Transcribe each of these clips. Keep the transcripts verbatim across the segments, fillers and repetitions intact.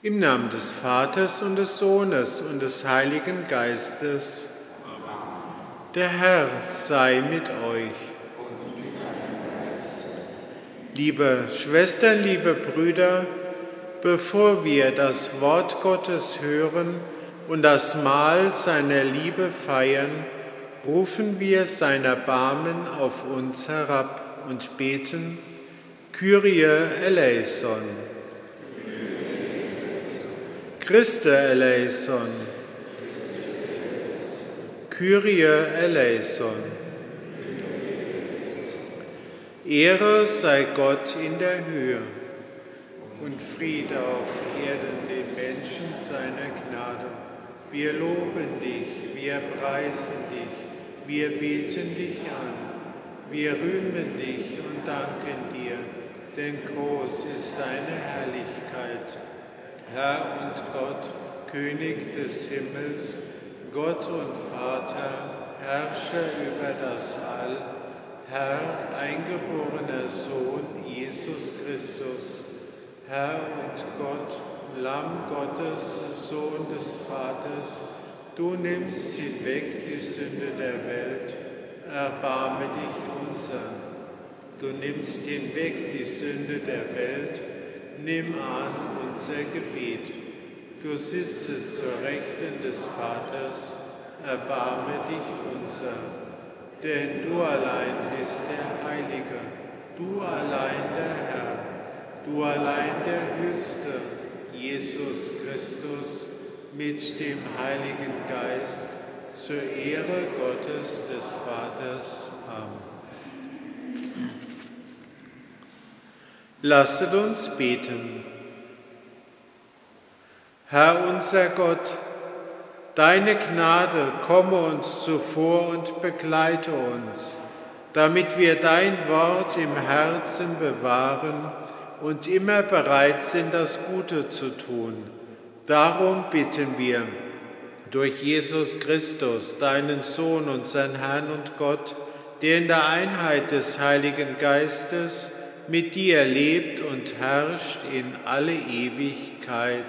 Im Namen des Vaters und des Sohnes und des Heiligen Geistes. Der Herr sei mit euch. Liebe Schwestern, liebe Brüder, bevor wir das Wort Gottes hören und das Mahl seiner Liebe feiern, rufen wir sein Erbarmen auf uns herab und beten: Kyrie eleison. Christe eleison. Kyrie eleison. Ehre sei Gott in der Höhe und Friede auf Erden den Menschen seiner Gnade. Wir loben dich, wir preisen dich, wir beten dich an, wir rühmen dich und danken dir, denn groß ist deine Herrlichkeit. Herr und Gott, König des Himmels, Gott und Vater, Herrscher über das All, Herr, eingeborener Sohn Jesus Christus, Herr und Gott, Lamm Gottes, Sohn des Vaters, du nimmst hinweg die Sünde der Welt, erbarme dich unser. Du nimmst hinweg die Sünde der Welt, nimm an unser Gebet. Du sitzest zur Rechten des Vaters, erbarme dich unser. Denn du allein bist der Heilige, du allein der Herr, du allein der Höchste, Jesus Christus, mit dem Heiligen Geist, zur Ehre Gottes des Vaters. Amen. Lasset uns beten. Herr unser Gott, deine Gnade komme uns zuvor und begleite uns, damit wir dein Wort im Herzen bewahren und immer bereit sind, das Gute zu tun. Darum bitten wir durch Jesus Christus, deinen Sohn, unseren Herrn und Gott, der in der Einheit des Heiligen Geistes mit dir lebt und herrscht in alle Ewigkeit.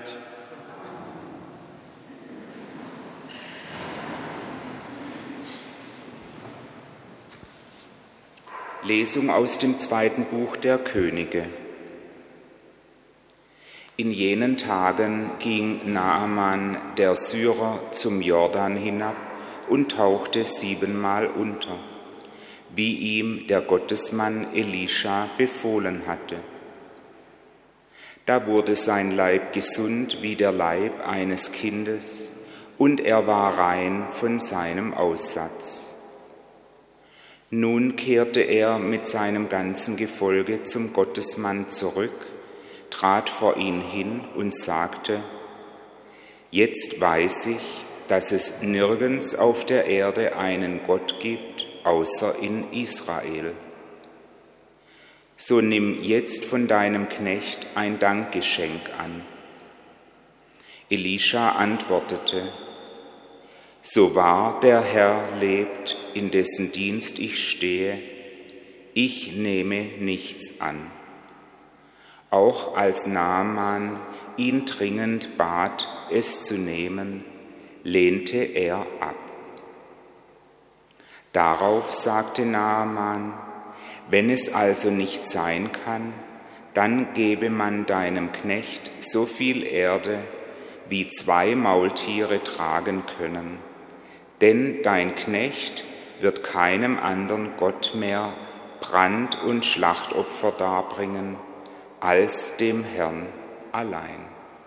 Lesung aus dem zweiten Buch der Könige. In jenen Tagen ging Naaman, der Syrer, zum Jordan hinab und tauchte siebenmal unter, wie ihm der Gottesmann Elisha befohlen hatte. Da wurde sein Leib gesund wie der Leib eines Kindes, und er war rein von seinem Aussatz. Nun kehrte er mit seinem ganzen Gefolge zum Gottesmann zurück, trat vor ihn hin und sagte: Jetzt weiß ich, dass es nirgends auf der Erde einen Gott gibt, außer in Israel. So nimm jetzt von deinem Knecht ein Dankgeschenk an. Elisha antwortete: So wahr der Herr lebt, in dessen Dienst ich stehe, ich nehme nichts an. Auch als Naaman ihn dringend bat, es zu nehmen, lehnte er ab. Darauf sagte Naaman: Wenn es also nicht sein kann, dann gebe man deinem Knecht so viel Erde, wie zwei Maultiere tragen können. Denn dein Knecht wird keinem anderen Gott mehr Brand- und Schlachtopfer darbringen, als dem Herrn allein.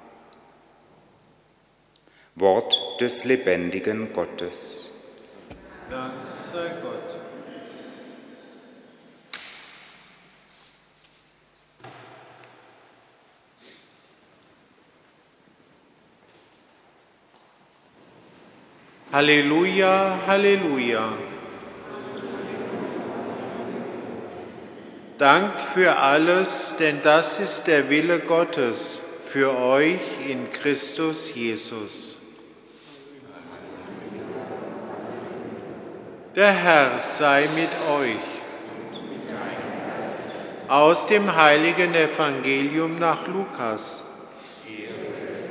Wort des lebendigen Gottes. Dank sei Gott. Halleluja, Halleluja. Dankt für alles, denn das ist der Wille Gottes für euch in Christus Jesus. Der Herr sei mit euch. Aus dem heiligen Evangelium nach Lukas.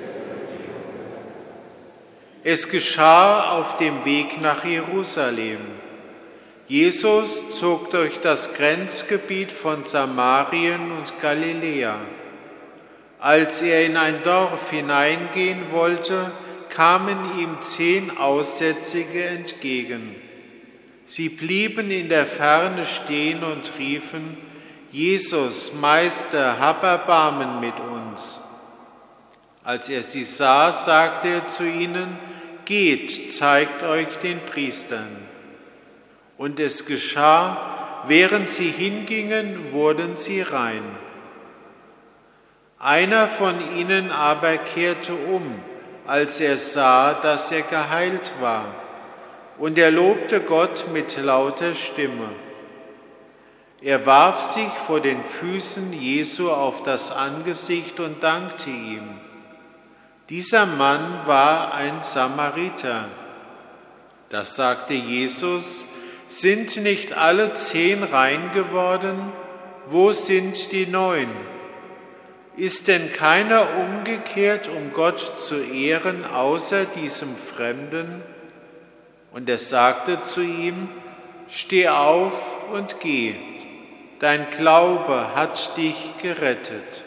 Es geschah auf dem Weg nach Jerusalem. Jesus zog durch das Grenzgebiet von Samarien und Galiläa. Als er in ein Dorf hineingehen wollte, kamen ihm zehn Aussätzige entgegen. Sie blieben in der Ferne stehen und riefen: Jesus, Meister, hab Erbarmen mit uns. Als er sie sah, sagte er zu ihnen: Geht, zeigt euch den Priestern. Und es geschah, während sie hingingen, wurden sie rein. Einer von ihnen aber kehrte um, als er sah, dass er geheilt war, und er lobte Gott mit lauter Stimme. Er warf sich vor den Füßen Jesu auf das Angesicht und dankte ihm. Dieser Mann war ein Samariter. Da sagte Jesus: Sind nicht alle zehn rein geworden? Wo sind die neun? Ist denn keiner umgekehrt, um Gott zu ehren, außer diesem Fremden? Und er sagte zu ihm: Steh auf und geh, dein Glaube hat dich gerettet.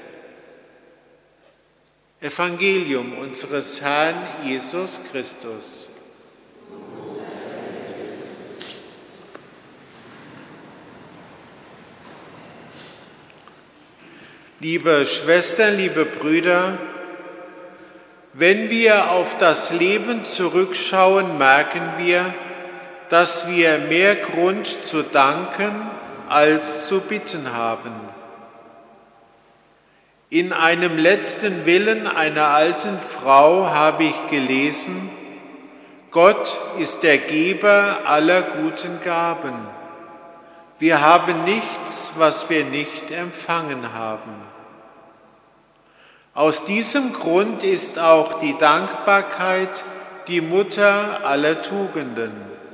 Evangelium unseres Herrn Jesus Christus. Liebe Schwestern, liebe Brüder, wenn wir auf das Leben zurückschauen, merken wir, dass wir mehr Grund zu danken als zu bitten haben. In einem letzten Willen einer alten Frau habe ich gelesen: Gott ist der Geber aller guten Gaben. Wir haben nichts, was wir nicht empfangen haben. Aus diesem Grund ist auch die Dankbarkeit die Mutter aller Tugenden.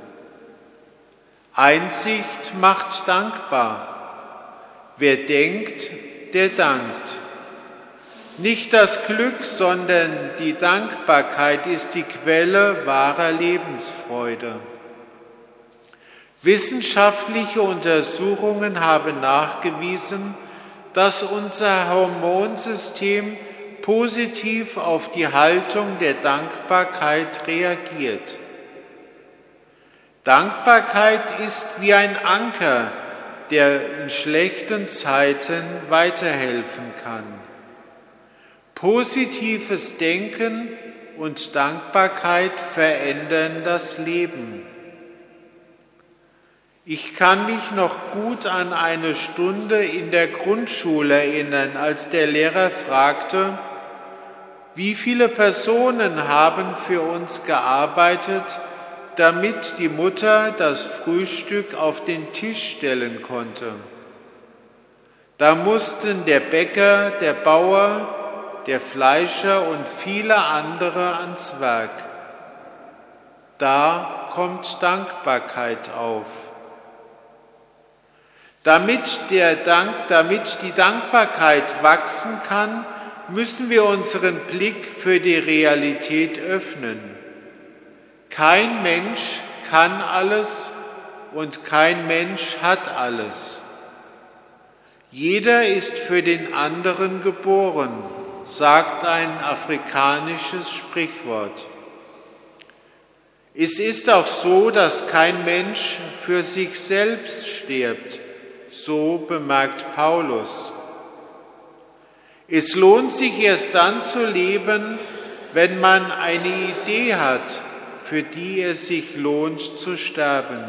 Einsicht macht dankbar. Wer denkt, der dankt. Nicht das Glück, sondern die Dankbarkeit ist die Quelle wahrer Lebensfreude. Wissenschaftliche Untersuchungen haben nachgewiesen, dass unser Hormonsystem positiv auf die Haltung der Dankbarkeit reagiert. Dankbarkeit ist wie ein Anker, der in schlechten Zeiten weiterhelfen kann. Positives Denken und Dankbarkeit verändern das Leben. Ich kann mich noch gut an eine Stunde in der Grundschule erinnern, als der Lehrer fragte: Wie viele Personen haben für uns gearbeitet, damit die Mutter das Frühstück auf den Tisch stellen konnte? Da mussten der Bäcker, der Bauer, der Fleischer und viele andere ans Werk. Da kommt Dankbarkeit auf. Damit, der Dank, damit die Dankbarkeit wachsen kann, müssen wir unseren Blick für die Realität öffnen. Kein Mensch kann alles und kein Mensch hat alles. Jeder ist für den anderen geboren, sagt ein afrikanisches Sprichwort. Es ist auch so, dass kein Mensch für sich selbst stirbt, so bemerkt Paulus. Es lohnt sich erst dann zu leben, wenn man eine Idee hat, für die es sich lohnt zu sterben.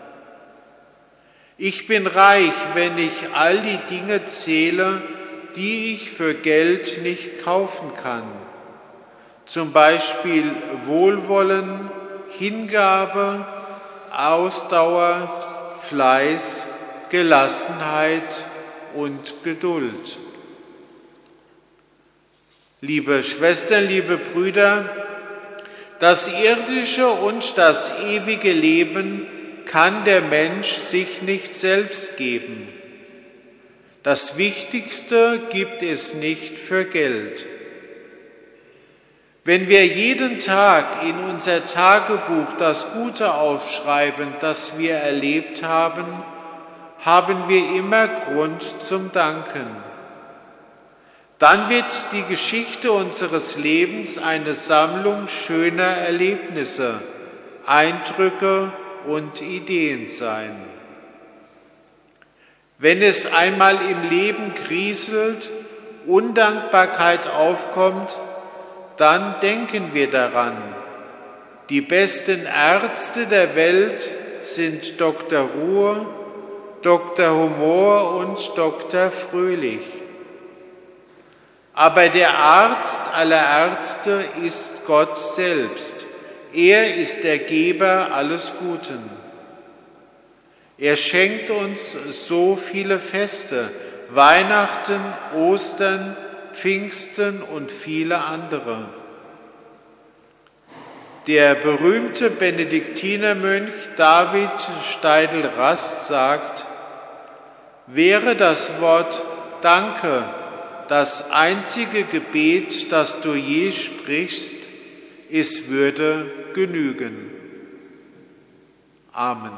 Ich bin reich, wenn ich all die Dinge zähle, die ich für Geld nicht kaufen kann. Zum Beispiel Wohlwollen, Hingabe, Ausdauer, Fleiß, Gelassenheit und Geduld. Liebe Schwestern, liebe Brüder, das irdische und das ewige Leben kann der Mensch sich nicht selbst geben. Das Wichtigste gibt es nicht für Geld. Wenn wir jeden Tag in unser Tagebuch das Gute aufschreiben, das wir erlebt haben, haben wir immer Grund zum Danken. Dann wird die Geschichte unseres Lebens eine Sammlung schöner Erlebnisse, Eindrücke und Ideen sein. Wenn es einmal im Leben kriselt, Undankbarkeit aufkommt, dann denken wir daran. Die besten Ärzte der Welt sind Doktor Ruhe, Doktor Humor und Doktor Fröhlich. Aber der Arzt aller Ärzte ist Gott selbst. Er ist der Geber alles Guten. Er schenkt uns so viele Feste, Weihnachten, Ostern, Pfingsten und viele andere. Der berühmte Benediktinermönch David Steidl-Rast sagt, wäre das Wort Danke das einzige Gebet, das du je sprichst, es würde genügen. Amen.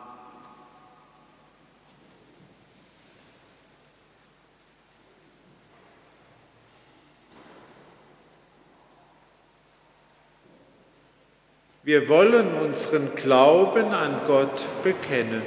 Wir wollen unseren Glauben an Gott bekennen.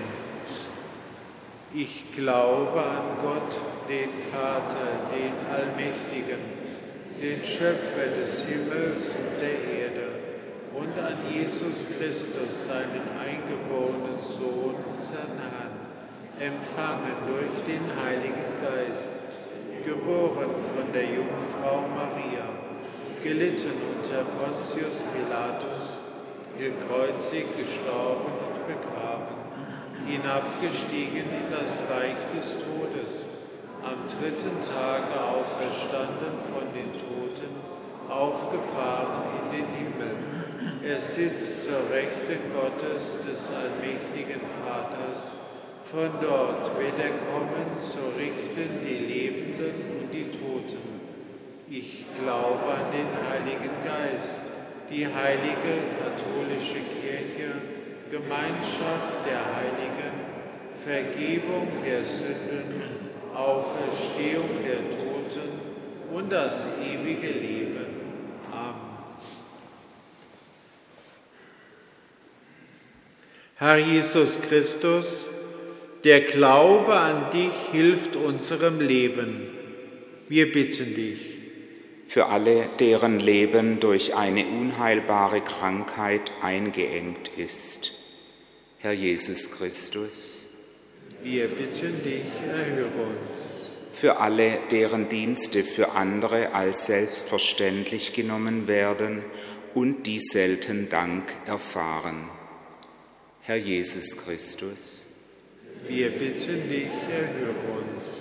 Ich glaube an Gott, den Vater, den Allmächtigen, den Schöpfer des Himmels und der Erde, und an Jesus Christus, seinen eingeborenen Sohn, unseren Herrn, empfangen durch den Heiligen Geist, geboren von der Jungfrau Maria, gelitten unter Pontius Pilatus, gekreuzigt, gestorben und begraben, hinabgestiegen in das Reich des Todes, am dritten Tage auferstanden von den Toten, aufgefahren in den Himmel. Er sitzt zur Rechten Gottes des allmächtigen Vaters. Von dort wird er kommen, zu richten die Lebenden und die Toten. Ich glaube an den Heiligen Geist, die heilige katholische Kirche, Gemeinschaft der Heiligen, Vergebung der Sünden, Auferstehung der Toten und das ewige Leben. Amen. Herr Jesus Christus, der Glaube an dich hilft unserem Leben. Wir bitten dich. Für alle, deren Leben durch eine unheilbare Krankheit eingeengt ist. Herr Jesus Christus. Wir bitten dich, erhöre uns. Für alle, deren Dienste für andere als selbstverständlich genommen werden und die selten Dank erfahren. Herr Jesus Christus. Wir bitten dich, erhöre uns.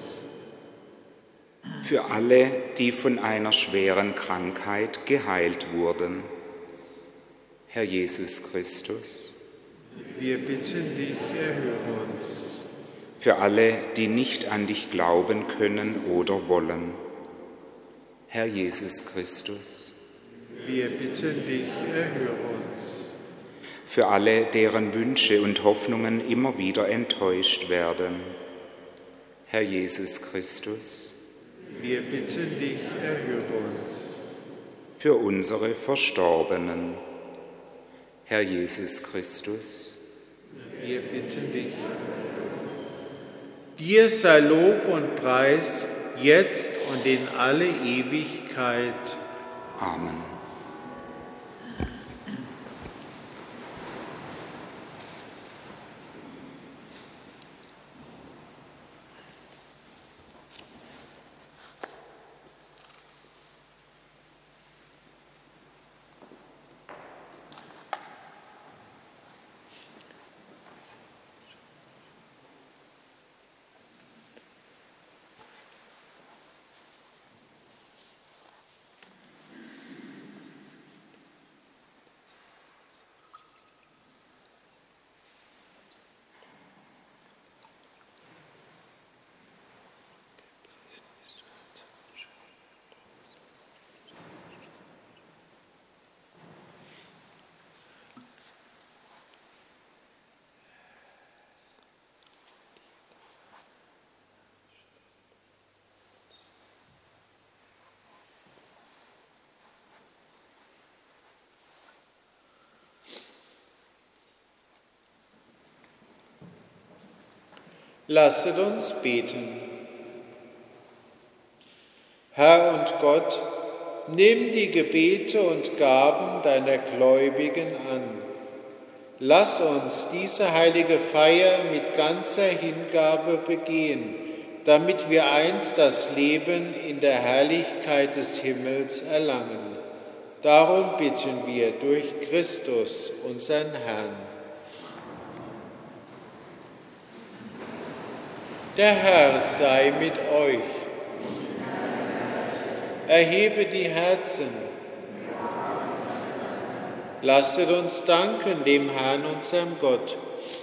Für alle, die von einer schweren Krankheit geheilt wurden. Herr Jesus Christus. Wir bitten dich, erhöre uns. Für alle, die nicht an dich glauben können oder wollen. Herr Jesus Christus. Wir bitten dich, erhöre uns. Für alle, deren Wünsche und Hoffnungen immer wieder enttäuscht werden. Herr Jesus Christus. Wir bitten dich, erhöre uns. Für unsere Verstorbenen. Herr Jesus Christus. Wir bitten dich. Dir sei Lob und Preis, jetzt und in alle Ewigkeit. Amen. Lasset uns beten. Herr und Gott, nimm die Gebete und Gaben deiner Gläubigen an. Lass uns diese heilige Feier mit ganzer Hingabe begehen, damit wir einst das Leben in der Herrlichkeit des Himmels erlangen. Darum bitten wir durch Christus, unseren Herrn. Der Herr sei mit euch. Erhebe die Herzen. Lasset uns danken dem Herrn, unserem Gott.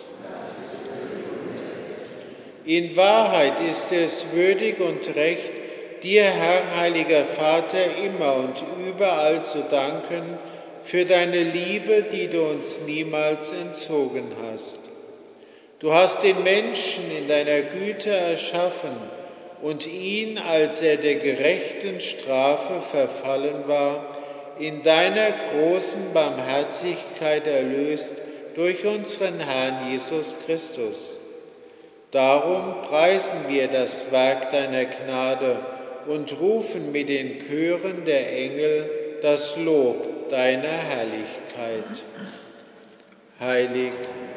In Wahrheit ist es würdig und recht, dir, Herr, heiliger Vater, immer und überall zu danken für deine Liebe, die du uns niemals entzogen hast. Du hast den Menschen in deiner Güte erschaffen und ihn, als er der gerechten Strafe verfallen war, in deiner großen Barmherzigkeit erlöst durch unseren Herrn Jesus Christus. Darum preisen wir das Werk deiner Gnade und rufen mit den Chören der Engel das Lob deiner Herrlichkeit. Heilig,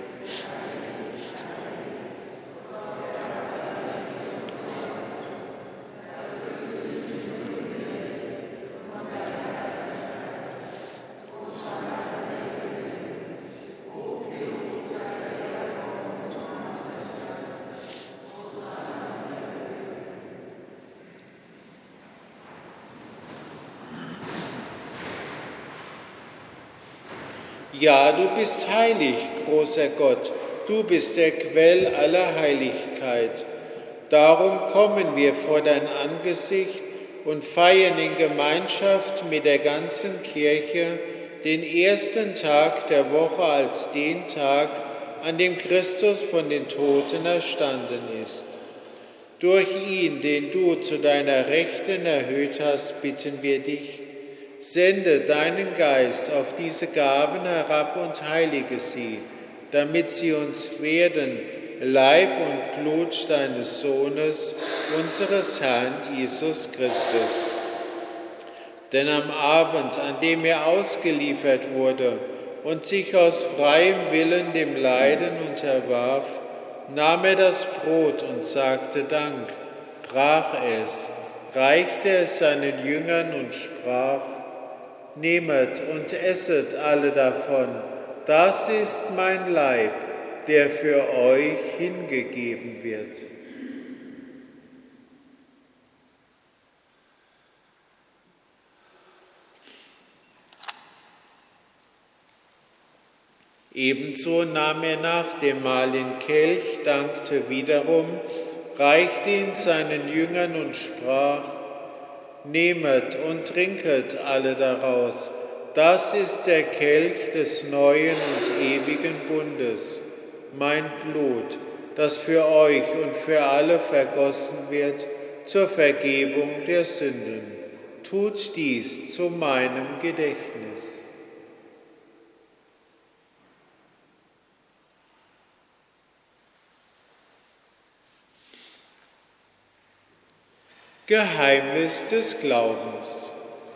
ja, du bist heilig, großer Gott, du bist der Quell aller Heiligkeit. Darum kommen wir vor dein Angesicht und feiern in Gemeinschaft mit der ganzen Kirche den ersten Tag der Woche als den Tag, an dem Christus von den Toten erstanden ist. Durch ihn, den du zu deiner Rechten erhöht hast, bitten wir dich, sende deinen Geist auf diese Gaben herab und heilige sie, damit sie uns werden, Leib und Blut deines Sohnes, unseres Herrn Jesus Christus. Denn am Abend, an dem er ausgeliefert wurde und sich aus freiem Willen dem Leiden unterwarf, nahm er das Brot und sagte Dank, brach es, reichte es seinen Jüngern und sprach: Nehmet und esset alle davon, das ist mein Leib, der für euch hingegeben wird. Ebenso nahm er nach dem Mahl den Kelch, dankte wiederum, reichte ihn seinen Jüngern und sprach: Nehmet und trinket alle daraus, das ist der Kelch des neuen und ewigen Bundes, mein Blut, das für euch und für alle vergossen wird zur Vergebung der Sünden. Tut dies zu meinem Gedächtnis. Geheimnis des Glaubens.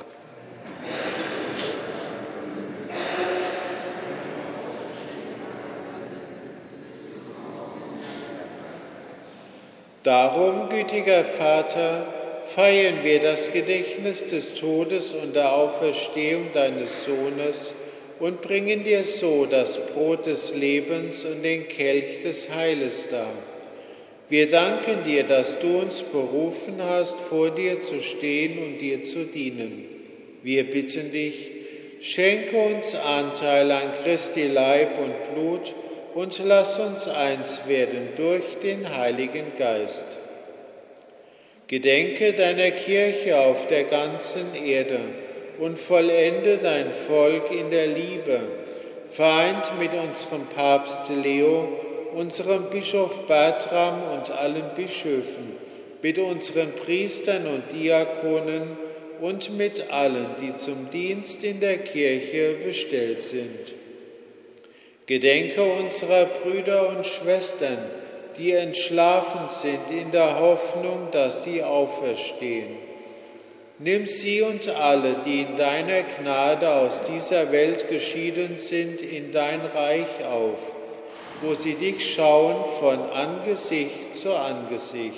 Darum, gütiger Vater, feiern wir das Gedächtnis des Todes und der Auferstehung deines Sohnes und bringen dir so das Brot des Lebens und den Kelch des Heiles dar. Wir danken dir, dass du uns berufen hast, vor dir zu stehen und dir zu dienen. Wir bitten dich, schenke uns Anteil an Christi Leib und Blut und lass uns eins werden durch den Heiligen Geist. Gedenke deiner Kirche auf der ganzen Erde und vollende dein Volk in der Liebe, vereint mit unserem Papst Leo, unserem Bischof Bertram und allen Bischöfen, mit unseren Priestern und Diakonen und mit allen, die zum Dienst in der Kirche bestellt sind. Gedenke unserer Brüder und Schwestern, die entschlafen sind in der Hoffnung, dass sie auferstehen. Nimm sie und alle, die in deiner Gnade aus dieser Welt geschieden sind, in dein Reich auf, wo sie dich schauen von Angesicht zu Angesicht.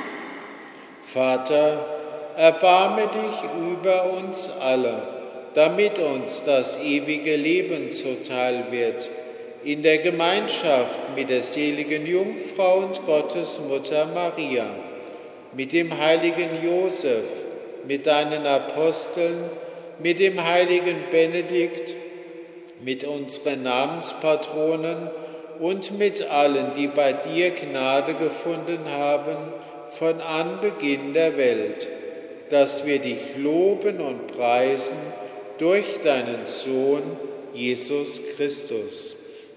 Vater, erbarme dich über uns alle, damit uns das ewige Leben zuteil wird, in der Gemeinschaft mit der seligen Jungfrau und Gottesmutter Maria, mit dem heiligen Josef, mit deinen Aposteln, mit dem heiligen Benedikt, mit unseren Namenspatronen und mit allen, die bei dir Gnade gefunden haben, von Anbeginn der Welt, dass wir dich loben und preisen durch deinen Sohn, Jesus Christus.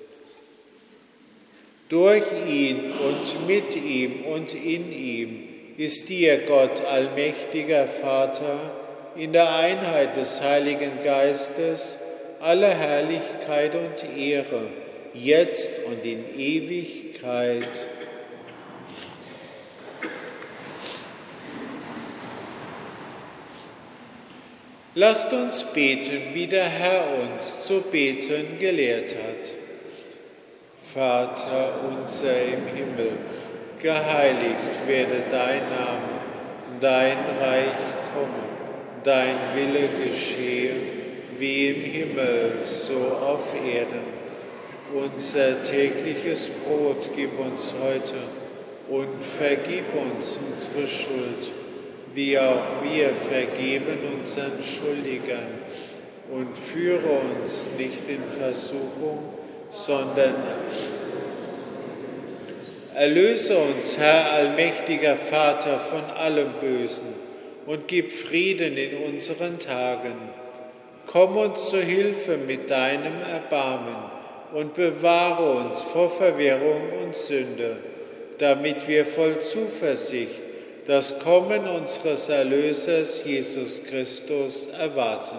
Durch ihn und mit ihm und in ihm ist dir, Gott, allmächtiger Vater, in der Einheit des Heiligen Geistes, alle Herrlichkeit und Ehre, jetzt und in Ewigkeit. Lasst uns beten, wie der Herr uns zu beten gelehrt hat. Vater unser im Himmel, geheiligt werde dein Name, dein Reich komme, dein Wille geschehe, wie im Himmel, so auf Erden. Unser tägliches Brot gib uns heute und vergib uns unsere Schuld, wie auch wir vergeben unseren Schuldigern. Und führe uns nicht in Versuchung, sondern erlöse uns, Herr allmächtiger Vater, von allem Bösen und gib Frieden in unseren Tagen. Komm uns zu Hilfe mit deinem Erbarmen und bewahre uns vor Verwirrung und Sünde, damit wir voll Zuversicht das Kommen unseres Erlösers Jesus Christus erwarten.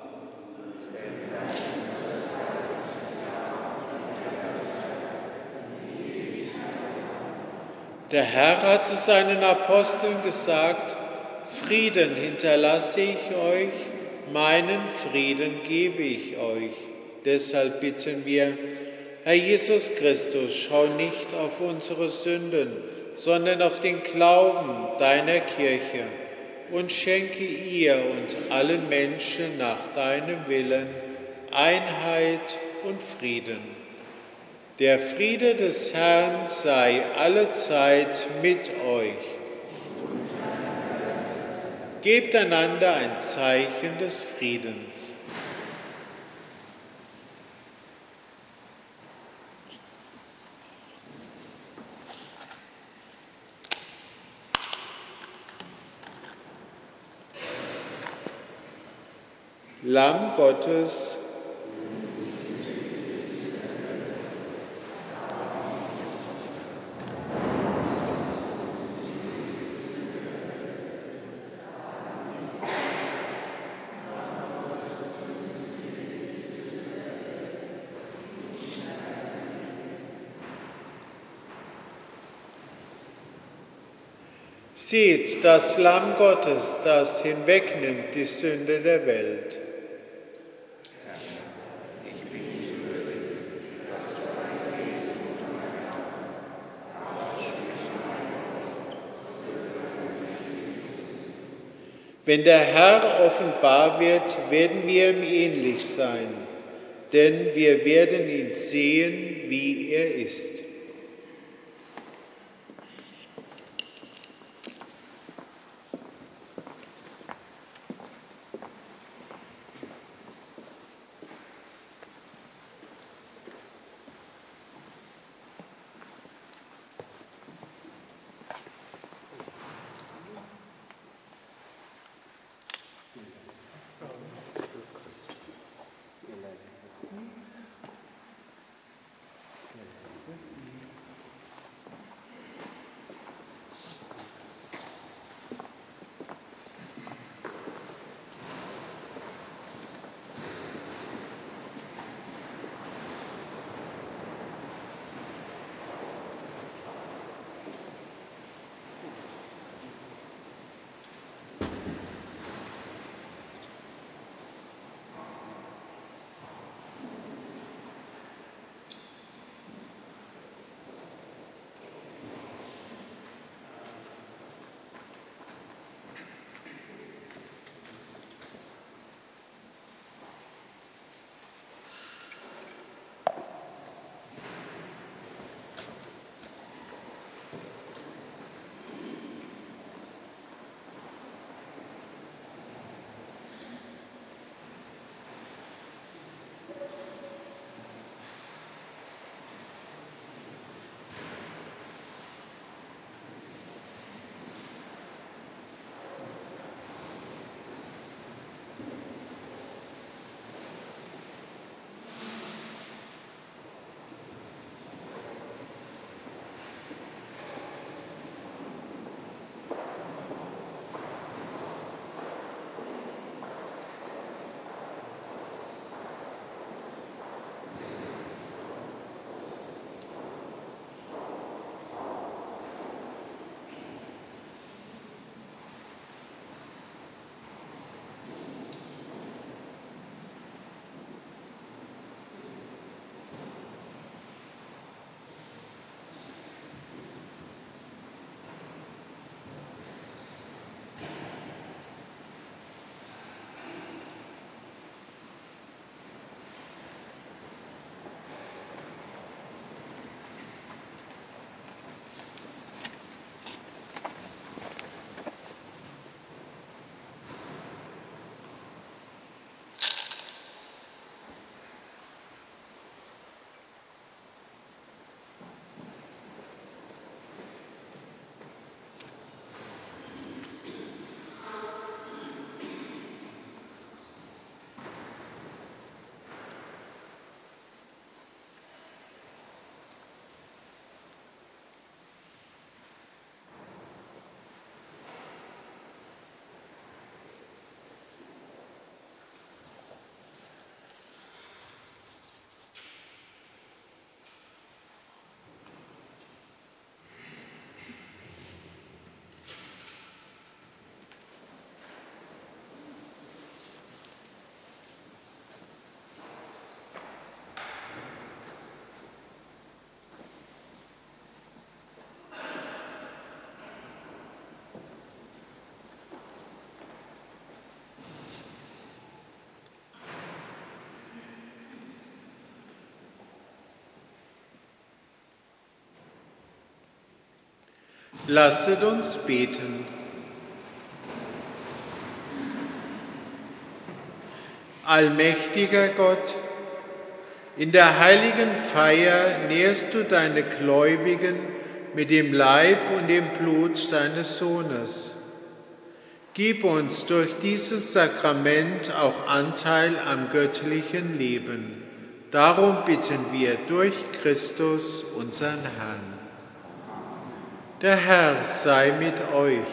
Der Herr hat zu seinen Aposteln gesagt: Frieden hinterlasse ich euch, meinen Frieden gebe ich euch. Deshalb bitten wir, Herr Jesus Christus, schau nicht auf unsere Sünden, sondern auf den Glauben deiner Kirche und schenke ihr und allen Menschen nach deinem Willen Einheit und Frieden. Der Friede des Herrn sei allezeit mit euch. Gebt einander ein Zeichen des Friedens. Lamm Gottes, seht das Lamm Gottes, das hinwegnimmt die Sünde der Welt. Wenn der Herr offenbar wird, werden wir ihm ähnlich sein, denn wir werden ihn sehen, wie er ist. Lasset uns beten. Allmächtiger Gott, in der heiligen Feier nährst du deine Gläubigen mit dem Leib und dem Blut deines Sohnes. Gib uns durch dieses Sakrament auch Anteil am göttlichen Leben. Darum bitten wir durch Christus, unseren Herrn. Der Herr sei mit euch.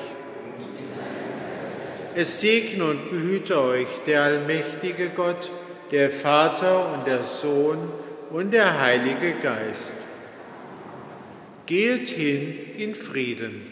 Es segne und behüte euch der allmächtige Gott, der Vater und der Sohn und der Heilige Geist. Geht hin in Frieden.